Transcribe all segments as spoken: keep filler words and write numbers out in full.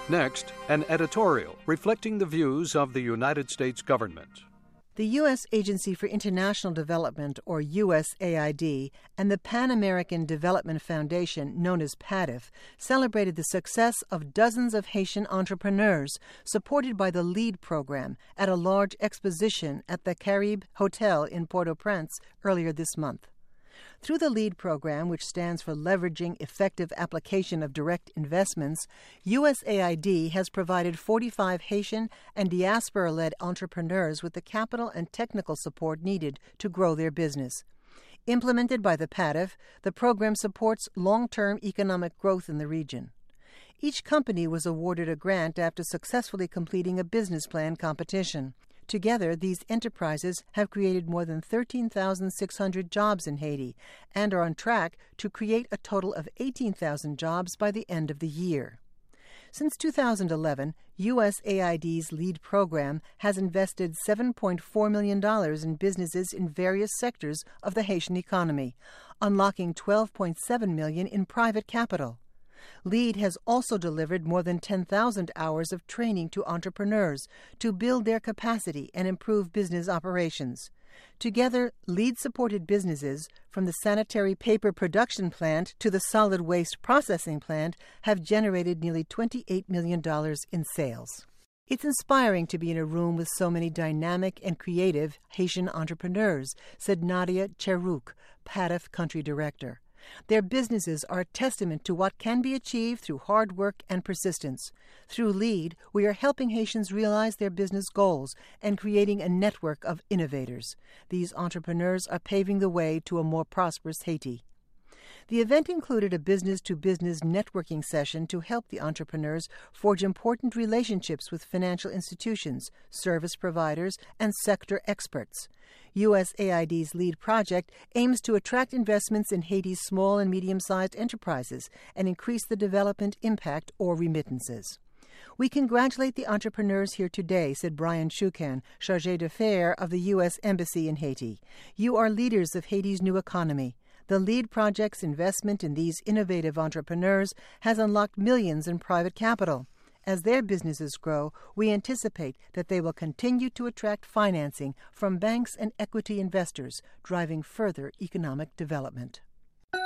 Next, an editorial reflecting the views of the United States government. The U S Agency for International Development, or U S A I D, and the Pan American Development Foundation, known as PADDF, celebrated the success of dozens of Haitian entrepreneurs supported by the LEAD program at a large exposition at the Caribe Hotel in Port-au-Prince earlier this month. Through the LEAD program, which stands for Leveraging Effective Application of Direct Investments, U S A I D has provided forty-five Haitian and diaspora-led entrepreneurs with the capital and technical support needed to grow their business. Implemented by the PADDF, the program supports long-term economic growth in the region. Each company was awarded a grant after successfully completing a business plan competition. Together, these enterprises have created more than thirteen thousand six hundred jobs in Haiti and are on track to create a total of eighteen thousand jobs by the end of the year. Since two thousand eleven, U S A I D's LEAD program has invested seven point four million dollars in businesses in various sectors of the Haitian economy, unlocking twelve point seven million dollars in private capital. LEAD has also delivered more than ten thousand hours of training to entrepreneurs to build their capacity and improve business operations. Together, LEAD-supported businesses, from the sanitary paper production plant to the solid waste processing plant, have generated nearly twenty-eight million dollars in sales. It's inspiring to be in a room with so many dynamic and creative Haitian entrepreneurs, said Nadia Cherouk, PADDF country director. Their businesses are a testament to what can be achieved through hard work and persistence. Through LEAD, we are helping Haitians realize their business goals and creating a network of innovators. These entrepreneurs are paving the way to a more prosperous Haiti. The event included a business-to-business networking session to help the entrepreneurs forge important relationships with financial institutions, service providers, and sector experts. U S A I D's LEAD project aims to attract investments in Haiti's small and medium-sized enterprises and increase the development impact or remittances. We congratulate the entrepreneurs here today, said Brian Shukan, Chargé d'Affaires of the U S Embassy in Haiti. You are leaders of Haiti's new economy. The LEAD project's investment in these innovative entrepreneurs has unlocked millions in private capital. As their businesses grow, we anticipate that they will continue to attract financing from banks and equity investors, driving further economic development.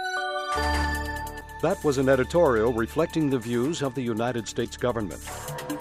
That was an editorial reflecting the views of the United States government.